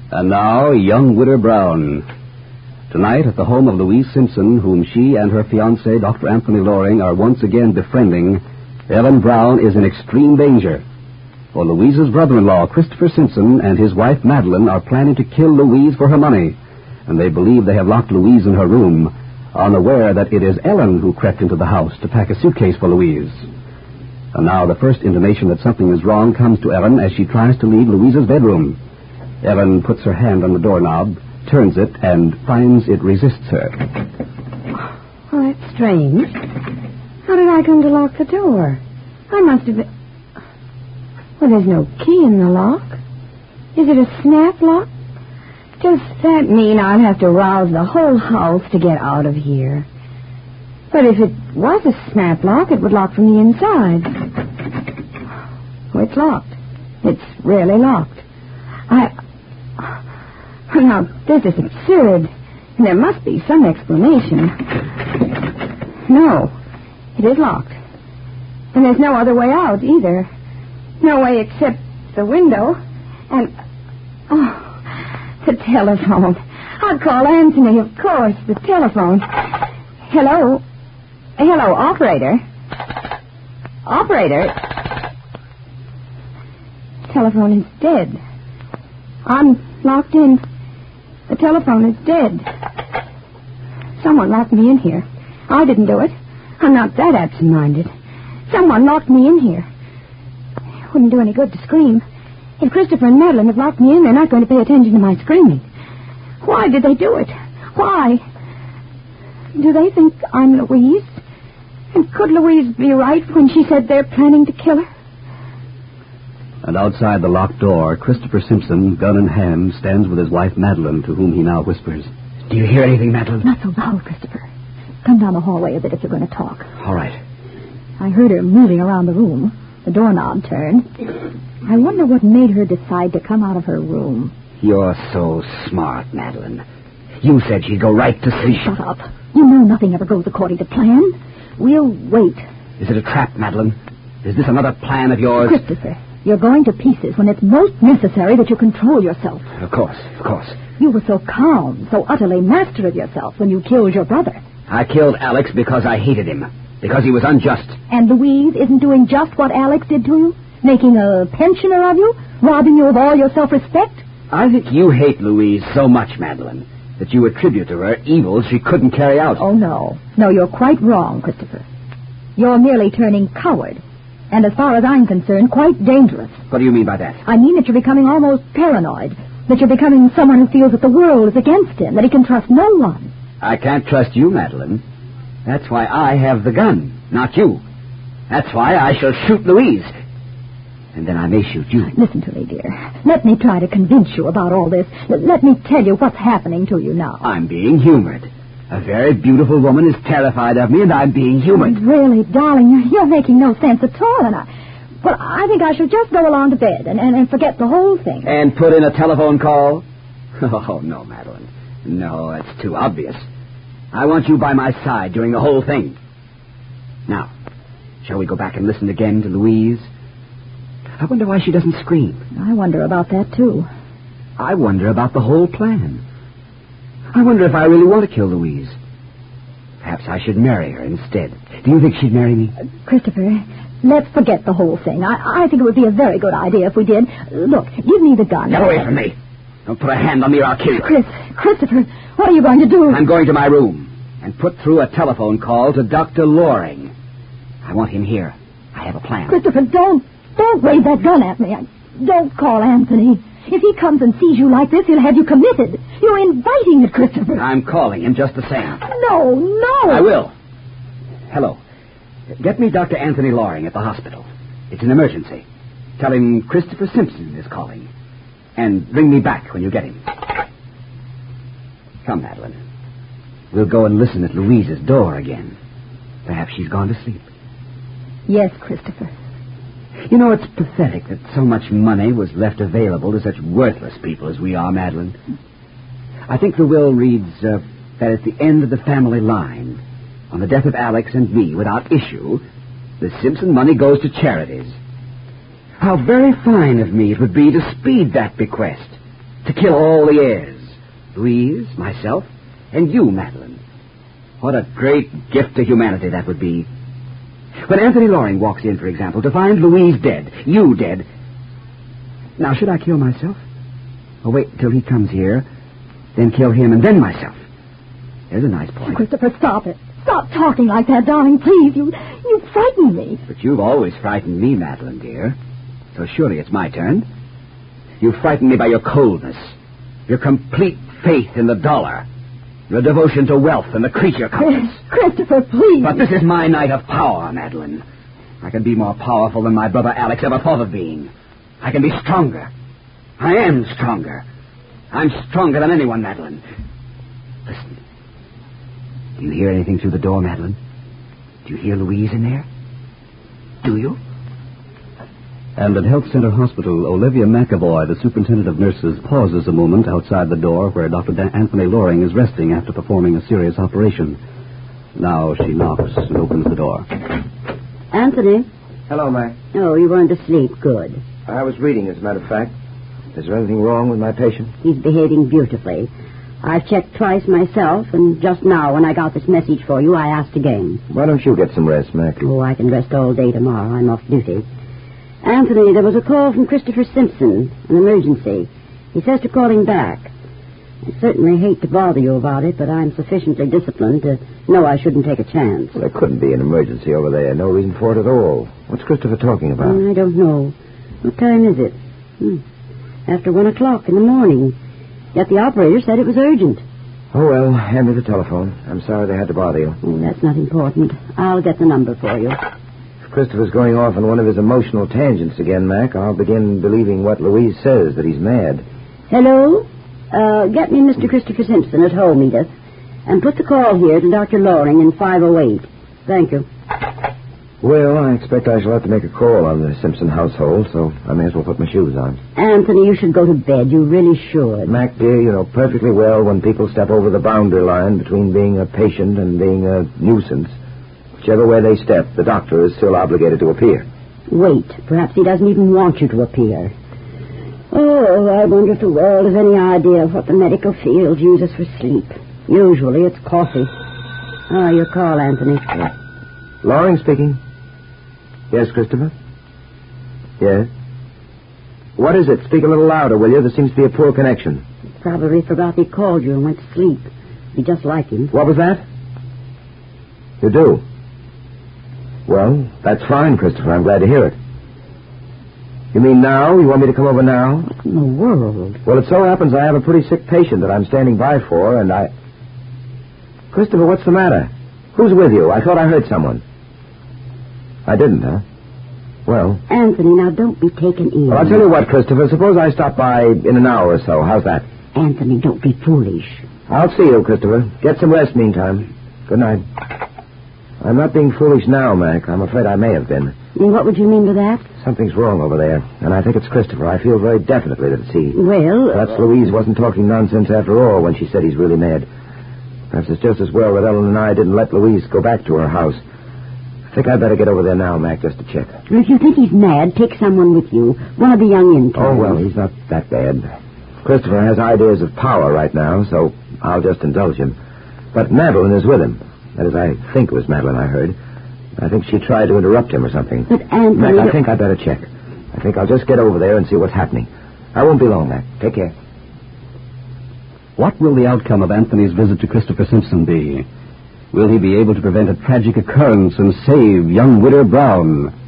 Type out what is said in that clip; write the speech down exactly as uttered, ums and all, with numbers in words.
And now, young Widow Brown. Tonight, at the home of Louise Simpson, whom she and her fiancé, Doctor Anthony Loring, are once again befriending, Ellen Brown is in extreme danger. For Louise's brother-in-law, Christopher Simpson, and his wife, Madeline, are planning to kill Louise for her money, and they believe they have locked Louise in her room, unaware that it is Ellen who crept into the house to pack a suitcase for Louise. And now the first intimation that something is wrong comes to Ellen as she tries to leave Louise's bedroom. Ellen puts her hand on the doorknob, turns it, and finds it resists her. Oh, that's strange. How did I come to lock the door? I must have been... Well, there's no key in the lock. Is it a snap lock? Does that mean I'll have to rouse the whole house to get out of here? But if it was a snap lock, it would lock from the inside. Oh, it's locked. It's really locked. I... Now, this is absurd. There must be some explanation. No, it is locked. And there's no other way out, either. No way except the window. And... Oh, the telephone. I'll call Anthony, of course. The telephone. Hello? Hello, operator? Operator? The telephone is dead. I'm locked in. The telephone is dead. Someone locked me in here. I didn't do it. I'm not that absent-minded. Someone locked me in here. It wouldn't do any good to scream. If Christopher and Madeline have locked me in, they're not going to pay attention to my screaming. Why did they do it? Why? Do they think I'm Louise? And could Louise be right when she said they're planning to kill her? And outside the locked door, Christopher Simpson, gun in hand, stands with his wife, Madeline, to whom he now whispers. Do you hear anything, Madeline? Not so loud, Christopher. Come down the hallway a bit if you're going to talk. All right. I heard her moving around the room. The doorknob turned. I wonder what made her decide to come out of her room. You're so smart, Madeline. You said she'd go right to sleep. Shut up. You know nothing ever goes according to plan. We'll wait. Is it a trap, Madeline? Is this another plan of yours? Christopher, you're going to pieces when it's most necessary that you control yourself. Of course, of course. You were so calm, so utterly master of yourself when you killed your brother. I killed Alex because I hated him. Because he was unjust. And Louise isn't doing just what Alex did to you? Making a pensioner of you? Robbing you of all your self-respect? I think you hate Louise so much, Madeline, that you attribute to her evils she couldn't carry out. Oh, no. No, you're quite wrong, Christopher. You're merely turning coward. And as far as I'm concerned, quite dangerous. What do you mean by that? I mean that you're becoming almost paranoid. That you're becoming someone who feels that the world is against him, that he can trust no one. I can't trust you, Madeline. That's why I have the gun, not you. That's why I shall shoot Louise. And then I may shoot you. Listen to me, dear. Let me try to convince you about all this. L- let me tell you what's happening to you now. I'm being humored. A very beautiful woman is terrified of me, and I'm being humored. Really, darling, you're, you're making no sense at all, and I... Well, I think I should just go along to bed and, and, and forget the whole thing. And put in a telephone call? Oh, no, Madeline. No, that's too obvious. I want you by my side during the whole thing. Now, shall we go back and listen again to Louise? I wonder why she doesn't scream. I wonder about that, too. I wonder about the whole plan. I wonder if I really want to kill Louise. Perhaps I should marry her instead. Do you think she'd marry me? Uh, Christopher, let's forget the whole thing. I, I think it would be a very good idea if we did. Look, give me the gun. Get away from me. Don't put a hand on me or I'll kill you. Chris, Christopher, what are you going to do? I'm going to my room and put through a telephone call to Doctor Loring. I want him here. I have a plan. Christopher, don't, don't wave that gun at me. I, don't call Anthony. If he comes and sees you like this, he'll have you committed. You're inviting it, Christopher. I'm calling him just the same. No, no. I will. Hello. Get me Doctor Anthony Loring at the hospital. It's an emergency. Tell him Christopher Simpson is calling. And bring me back when you get him. Come, Madeline. We'll go and listen at Louise's door again. Perhaps she's gone to sleep. Yes, Christopher. You know, it's pathetic that so much money was left available to such worthless people as we are, Madeline. I think the will reads uh, that at the end of the family line, on the death of Alex and me without issue, the Simpson money goes to charities. How very fine of me it would be to speed that bequest, To kill all the heirs. Louise, myself, and you, Madeline. What a great gift to humanity that would be. When Anthony Loring walks in, for example, to find Louise dead, you dead. Now, should I kill myself? Or wait till he comes here, then kill him, and then myself? There's a nice point. Christopher, stop it. Stop talking like that, darling, please. You you frighten me. But you've always frightened me, Madeline, dear. So surely it's my turn. You frighten me by your coldness, your complete faith in the dollar, your devotion to wealth and the creature cults. Christopher, please. But this is my night of power, Madeline. I can be more powerful than my brother Alex ever thought of being. I can be stronger. I am stronger. I'm stronger than anyone, Madeline. Listen. Do you hear anything through the door, Madeline? Do you hear Louise in there? Do you? And at Health Center Hospital, Olivia McAvoy, the superintendent of nurses, pauses a moment outside the door where Doctor Dan- Anthony Loring is resting after performing a serious operation. Now she knocks and opens the door. Anthony? Hello, Mac. Oh, you weren't asleep. Good. I was reading, as a matter of fact. Is there anything wrong with my patient? He's behaving beautifully. I've checked twice myself, and just now, when I got this message for you, I asked again. Why don't you get some rest, Mac? Oh, I can rest all day tomorrow. I'm off duty. Anthony, there was a call from Christopher Simpson, an emergency. He says to call him back. I certainly hate to bother you about it, but I'm sufficiently disciplined to know I shouldn't take a chance. Well, there couldn't be an emergency over there. No reason for it at all. What's Christopher talking about? I don't know. What time is it? Hmm. After one o'clock in the morning. Yet the operator said it was urgent. Oh, well, hand me the telephone. I'm sorry they had to bother you. Oh, that's not important. I'll get the number for you. If Christopher's going off on one of his emotional tangents again, Mac, I'll begin believing what Louise says, that he's mad. Hello? Uh, get me Mister Christopher Simpson at home, Edith. And put the call here to Doctor Loring in five oh eight. Thank you. Well, I expect I shall have to make a call on the Simpson household, so I may as well put my shoes on. Anthony, you should go to bed. You really should. Mac, dear, you know perfectly well when people step over the boundary line between being a patient and being a nuisance. Whichever way they step, the doctor is still obligated to appear. Wait. Perhaps he doesn't even want you to appear. Oh, I wonder if the world has any idea of what the medical field uses for sleep. Usually it's coffee. Ah, your call, Anthony. Loring speaking. Yes, Christopher? Yes? What is it? Speak a little louder, will you? There seems to be a poor connection. Probably forgot he called you and went to sleep. Be just like him. What was that? You do? Well, that's fine, Christopher. I'm glad to hear it. You mean now? You want me to come over now? What in the world? Well, it so happens I have a pretty sick patient that I'm standing by for, and I... Christopher, what's the matter? Who's with you? I thought I heard someone. I didn't, huh? Well... Anthony, now don't be taken ill. Well, I'll tell you what, Christopher. Suppose I stop by in an hour or so. How's that? Anthony, don't be foolish. I'll see you, Christopher. Get some rest meantime. Good night. I'm not being foolish now, Mac. I'm afraid I may have been. And what would you mean by that? Something's wrong over there, and I think it's Christopher. I feel very definitely that it's he. Well... Perhaps Louise wasn't talking nonsense after all when she said he's really mad. Perhaps it's just as well that Ellen and I didn't let Louise go back to her house. I think I'd better get over there now, Mac, just to check. Well, if you think he's mad, take someone with you. One of the young interns. Oh, well, he's not that bad. Christopher has ideas of power right now, so I'll just indulge him. But Madeline is with him. That is, I think it was Madeline I heard. I think she tried to interrupt him or something. But Anthony... Mac, I think I'd better check. I think I'll just get over there and see what's happening. I won't be long, Mac. Take care. What will the outcome of Anthony's visit to Christopher Simpson be? Will he be able to prevent a tragic occurrence and save young Widow Brown?